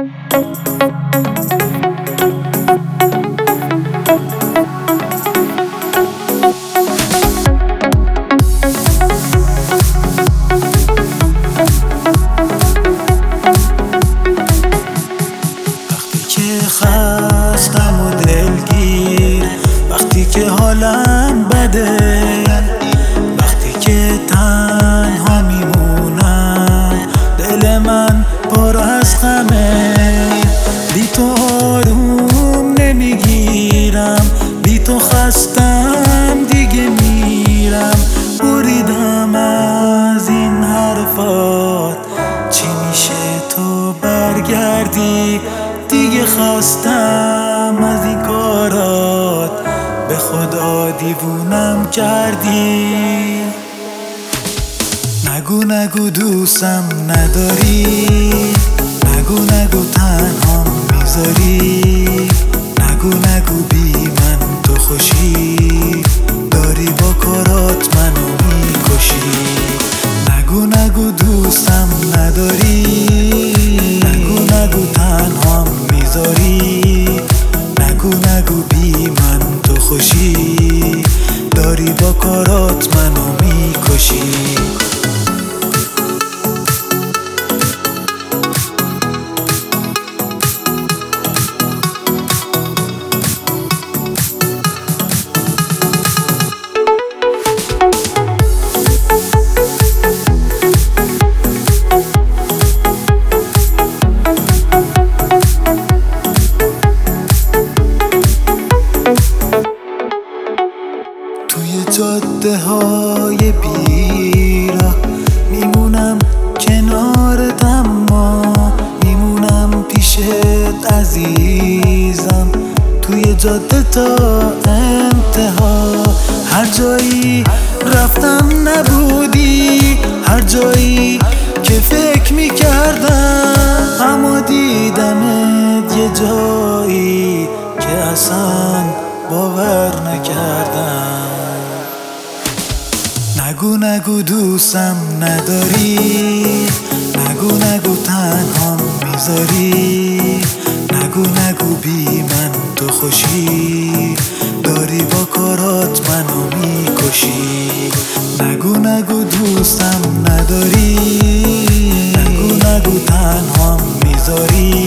خستم و دلگیر، وقتی که حالم بده، وقتی که تنها میمونم، دل من پر از غمه. بی تو آروم نمیگیرم، بی تو خستم دیگه میرم. بریدم از این حرفات، چی میشه تو برگردی؟ دیگه خستم از این کارات، به خدا دیوونم کردی. نگو نگو دوستم نداری، نگو نگو تنها میذاری، نگو نگو بی من تو خوشی، داری با کارات منو میکشی. نگو نگو دوستم نداری، نگو نگو تنها میذاری، نگو نگو بی من تو خوشی، داری با کارات منو میکشی. جاده های بیراه میمونم کنارت، اما میمونم پیشت عزیزم. توی جاده تا انتها، هر جایی رفتم نبودی، هر جایی که فکر میکردم، اما دیدمت یه جایی که اصلا باور نکردم. نگو نگو دوستم نداری، نگو نگو تنها میذاری، نگو نگو بی من تو خوشی، داری با کارات منو میکشی. نگو نگو دوستم نداری، نگو نگو تنها میذاری،